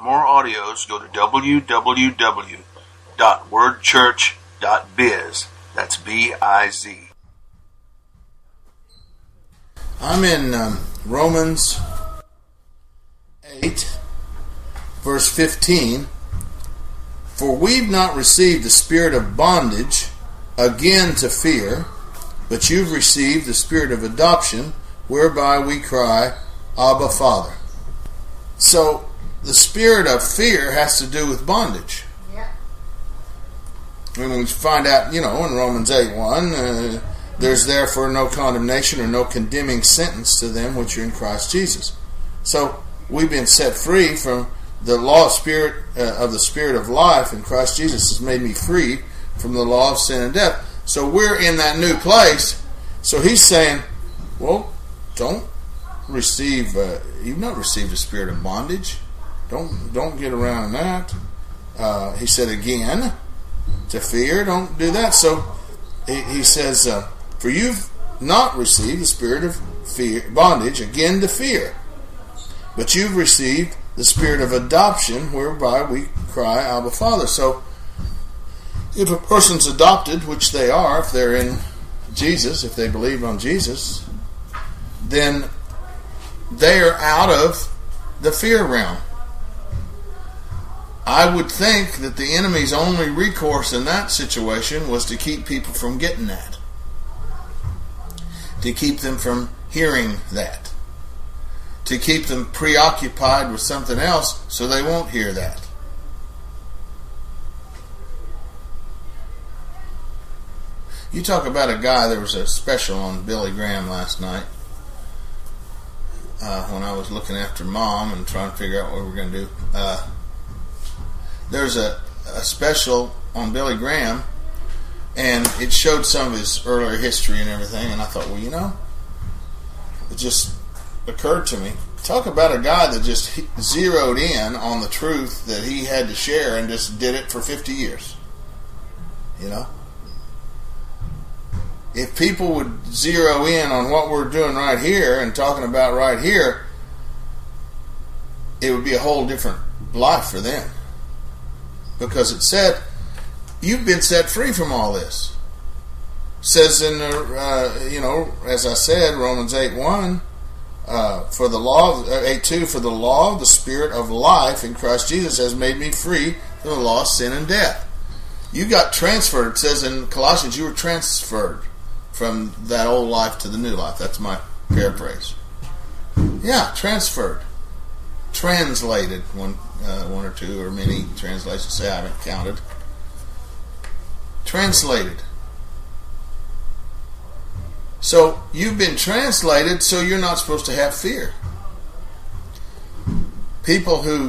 more audios, go to www.wordchurch.biz. That's B-I-Z. I'm in Romans 8, verse 15. For we've not received the spirit of bondage again to fear, but you've received the spirit of adoption, whereby we cry, Abba, Father. So the spirit of fear has to do with bondage. Yeah. When we find out, in Romans 8:1, there's therefore no condemnation or no condemning sentence to them which are in Christ Jesus. So we've been set free from the law of the Spirit of life in Christ Jesus has made me free from the law of sin and death. So we're in that new place. So he's saying, well, don't receive, you've not received a spirit of bondage. Don't get around that. He said again, to fear, don't do that. So he says, for you've not received the spirit of fear, bondage, again to fear, but you've received the spirit of adoption, whereby we cry, Abba, Father. So if a person's adopted, which they are, if they're in Jesus, if they believe on Jesus, then they are out of the fear realm. I would think that the enemy's only recourse in that situation was to keep people from getting that, to keep them from hearing that, to keep them preoccupied with something else so they won't hear that. You talk about a guy, there was a special on Billy Graham last night when I was looking after Mom and trying to figure out what we were going to do. There's a special on Billy Graham, and it showed some of his earlier history and everything, and I thought, well, it just occurred to me. Talk about a guy that just zeroed in on the truth that he had to share and just did it for 50 years. If people would zero in on what we're doing right here and talking about right here, it would be a whole different life for them. Because it said, you've been set free from all this. It says in, as I said, Romans 8:1, for the law, 8:2, for the law of the Spirit of life in Christ Jesus has made me free from the law of sin and death. You got transferred. It says in Colossians, you were transferred from that old life to the new life. That's my paraphrase. Yeah, transferred. Translated, one or two or many translations say I haven't counted. Translated. So you've been translated, so you're not supposed to have fear. People who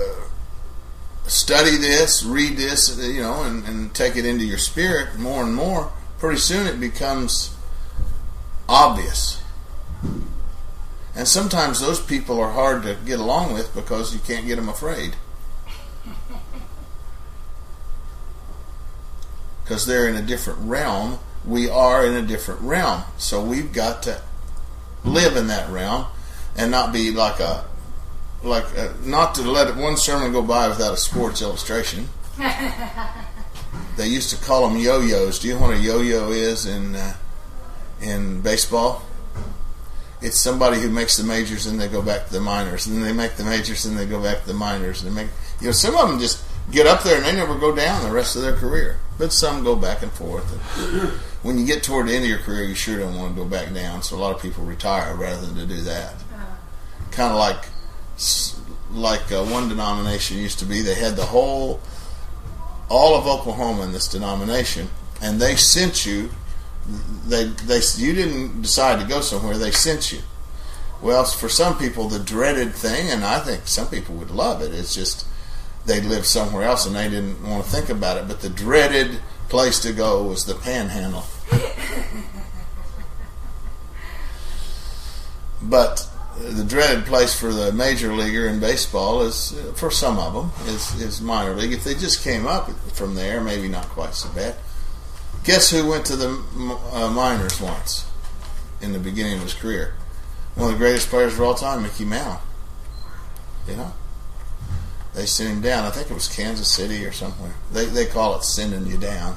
study this, read this, and take it into your spirit more and more, pretty soon it becomes obvious. And sometimes those people are hard to get along with because you can't get them afraid. Because they're in a different realm. We are in a different realm. So we've got to live in that realm and not be not to let one sermon go by without a sports illustration. They used to call them yo-yos. Do you know what a yo-yo is in baseball? It's somebody who makes the majors and they go back to the minors, and then they make the majors and they go back to the minors. And some of them just get up there and they never go down the rest of their career. But some go back and forth. And when you get toward the end of your career, you sure don't want to go back down. So a lot of people retire rather than to do that. Kind of like one denomination used to be. They had all of Oklahoma in this denomination, and they sent you. You didn't decide to go somewhere, they sent you. Well, for some people, the dreaded thing, and I think some people would love it, it's just they lived somewhere else and they didn't want to think about it, but the dreaded place to go was the Panhandle. But the dreaded place for the major leaguer in baseball is, for some of them, is minor league. If they just came up from there, maybe not quite so bad. Guess who went to the minors once in the beginning of his career? One of the greatest players of all time, Mickey Mantle. They sent him down. I think it was Kansas City or somewhere. They call it sending you down.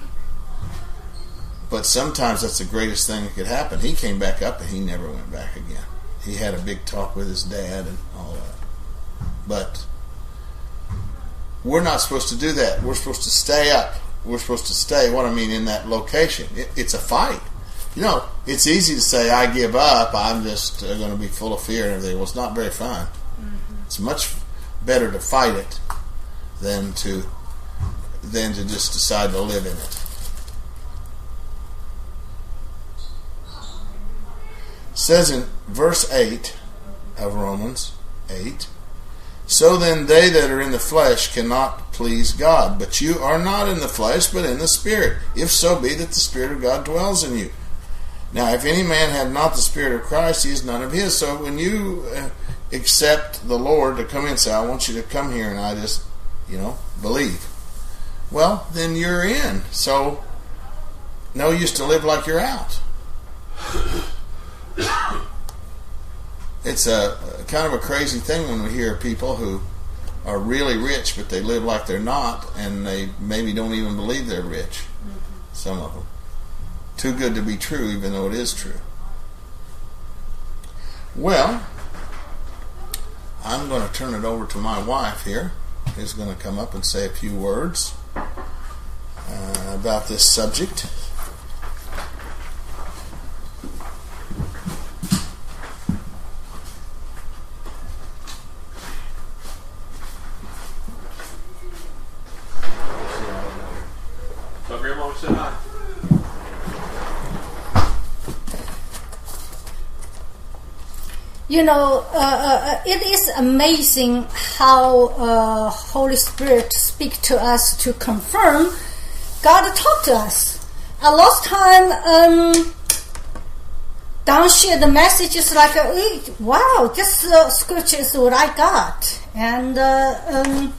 But sometimes that's the greatest thing that could happen. He came back up and he never went back again. He had a big talk with his dad and all that. But we're not supposed to do that. We're supposed to stay up. We're supposed to stay, in that location. It's a fight. It's easy to say, I give up, I'm just going to be full of fear and everything. Well, it's not very fun. Mm-hmm. It's much better to fight it than to just decide to live in it. It says in verse 8 of Romans 8, so then they that are in the flesh cannot please God, but you are not in the flesh, but in the Spirit, if so be that the Spirit of God dwells in you. Now, if any man have not the Spirit of Christ, he is none of his. So when you accept the Lord to come in and say, I want you to come here and I just, believe, well, then you're in. So no use to live like you're out. It's a kind of a crazy thing when we hear people who are really rich, but they live like they're not, and they maybe don't even believe they're rich. Mm-hmm. Some of them. Too good to be true, even though it is true. Well, I'm going to turn it over to my wife here, who's going to come up and say a few words about this subject. So, Grandma, say hi. It is amazing how Holy Spirit speaks to us to confirm God talk to us. Last time, Don shared the messages like, wow, this scripture is what I got. And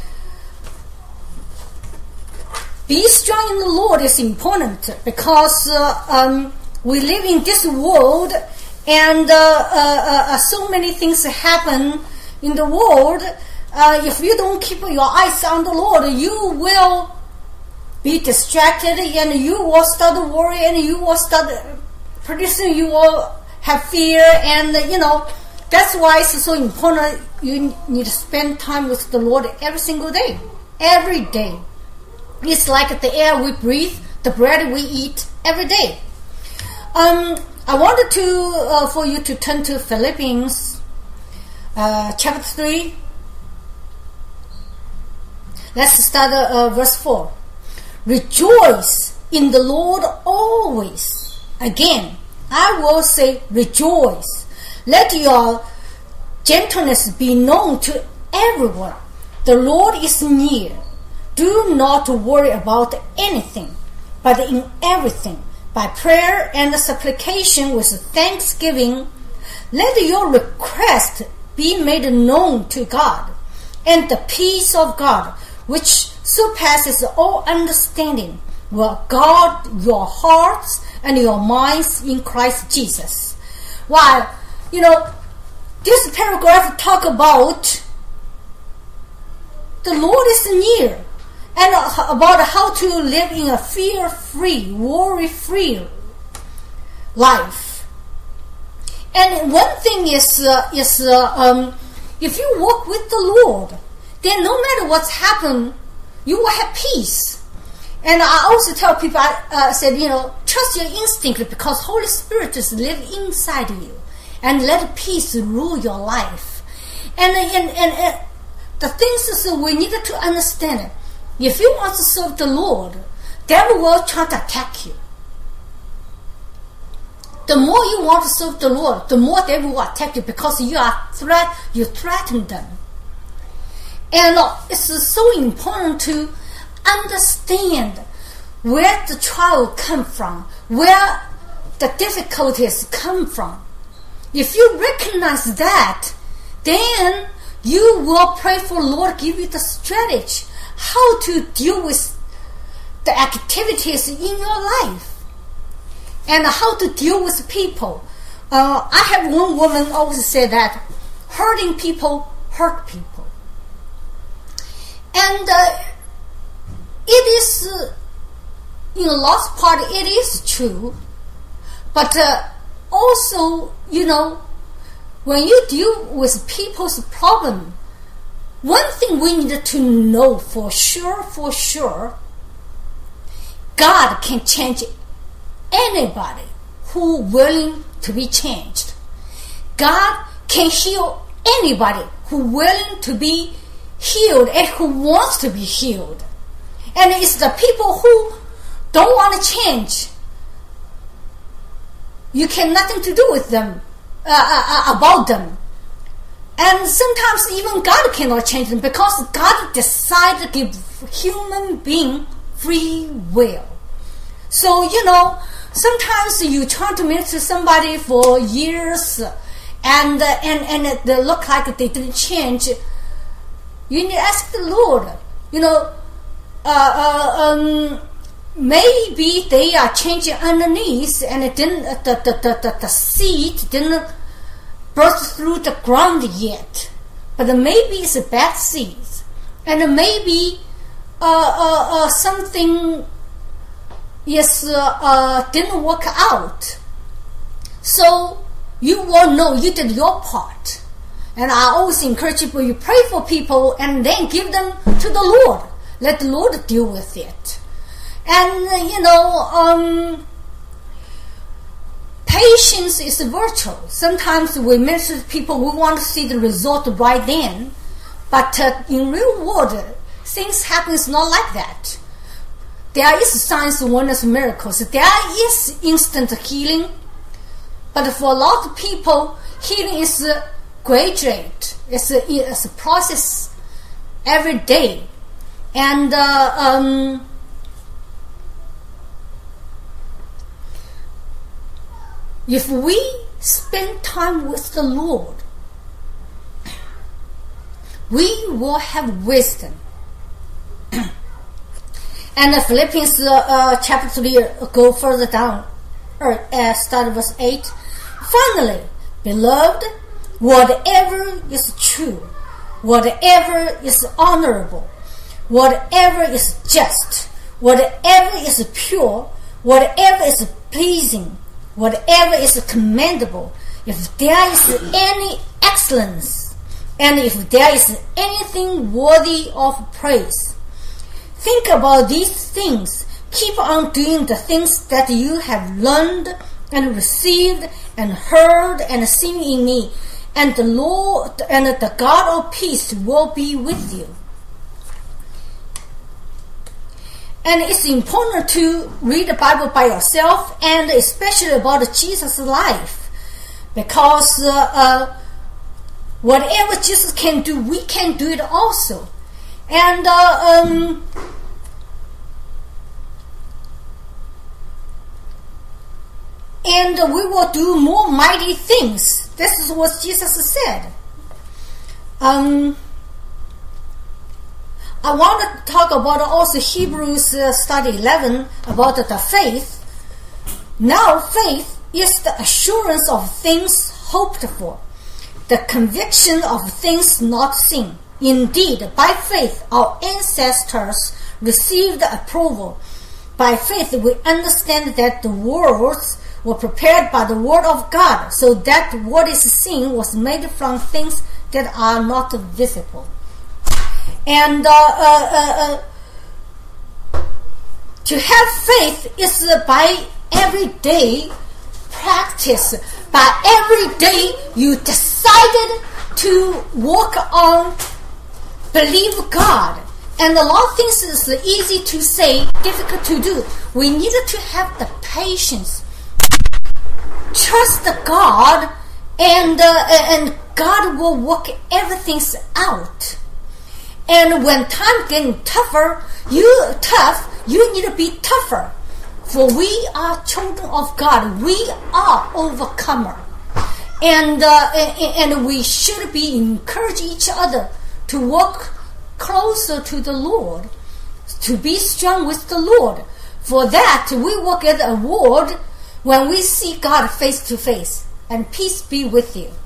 be strong in the Lord is important because we live in this world. And so many things happen in the world. If you don't keep your eyes on the Lord, you will be distracted and you will start to worry and you will start producing, you will have fear. And, that's why it's so important. You need to spend time with the Lord every single day. Every day. It's like the air we breathe, the bread we eat every day. I wanted for you to turn to Philippians chapter 3. Let's start verse 4. Rejoice in the Lord always. Again, I will say rejoice. Let your gentleness be known to everyone. The Lord is near. Do not worry about anything, but in everything, by prayer and supplication with thanksgiving, let your request be made known to God, and the peace of God, which surpasses all understanding, will guard your hearts and your minds in Christ Jesus. While, this paragraph talk about the Lord is near, and about how to live in a fear-free, worry-free life. And one thing is if you walk with the Lord, then no matter what's happened, you will have peace. And I also tell people, I said, trust your instinct because Holy Spirit is live inside you, and let peace rule your life. And the things is we need to understand it. If you want to serve the Lord, devil will try to attack you. The more you want to serve the Lord, the more devil will attack you because you threaten them. And it's so important to understand where the trial come from, where the difficulties come from. If you recognize that, then you will pray for Lord give you the strategy how to deal with the activities in your life and how to deal with people. I have one woman always say that hurting people hurt people. And it is, in the last part, it is true. But also, when you deal with people's problem, one thing we need to know for sure, God can change anybody who willing to be changed. God can heal anybody who willing to be healed and who wants to be healed. And it's the people who don't want to change. You can nothing to do with them, about them. And sometimes even God cannot change them because God decided to give human being free will. So, sometimes you try to minister to somebody for years and they look like they didn't change. You need to ask the Lord, maybe they are changing underneath and it didn't, the seed didn't burst through the ground yet. But maybe it's a bad seed. And maybe something didn't work out. So you will know you did your part. And I always encourage people, you pray for people and then give them to the Lord. Let the Lord deal with it. And patience is a virtue. Sometimes we minister to people, we want to see the result right then. But in real world, things happen not like that. There is signs, wonders, miracles. There is instant healing. But for a lot of people, healing is gradual. It's a process every day. And if we spend time with the Lord, we will have wisdom. And Philippians chapter 3, go further down, start verse 8. Finally, beloved, whatever is true, whatever is honorable, whatever is just, whatever is pure, whatever is pleasing, whatever is commendable, if there is any excellence, and if there is anything worthy of praise, think about these things. Keep on doing the things that you have learned and received and heard and seen in me, and the Lord and the God of peace will be with you. And it's important to read the Bible by yourself, and especially about Jesus' life, because whatever Jesus can do, we can do it also. And we will do more mighty things. This is what Jesus said. I want to talk about also Hebrews study 11 about the faith. Now faith is the assurance of things hoped for, the conviction of things not seen. Indeed, by faith our ancestors received approval. By faith we understand that the worlds were prepared by the word of God, so that what is seen was made from things that are not visible. And to have faith is by everyday practice. By every day you decided to walk on, believe God. And a lot of things is easy to say, difficult to do. We needed to have the patience, trust God, and God will work everything out. And when time getting tougher, you need to be tougher. For we are children of God. We are overcomer. And we should be encourage each other to walk closer to the Lord, to be strong with the Lord. For that, we will get a reward when we see God face to face. And peace be with you.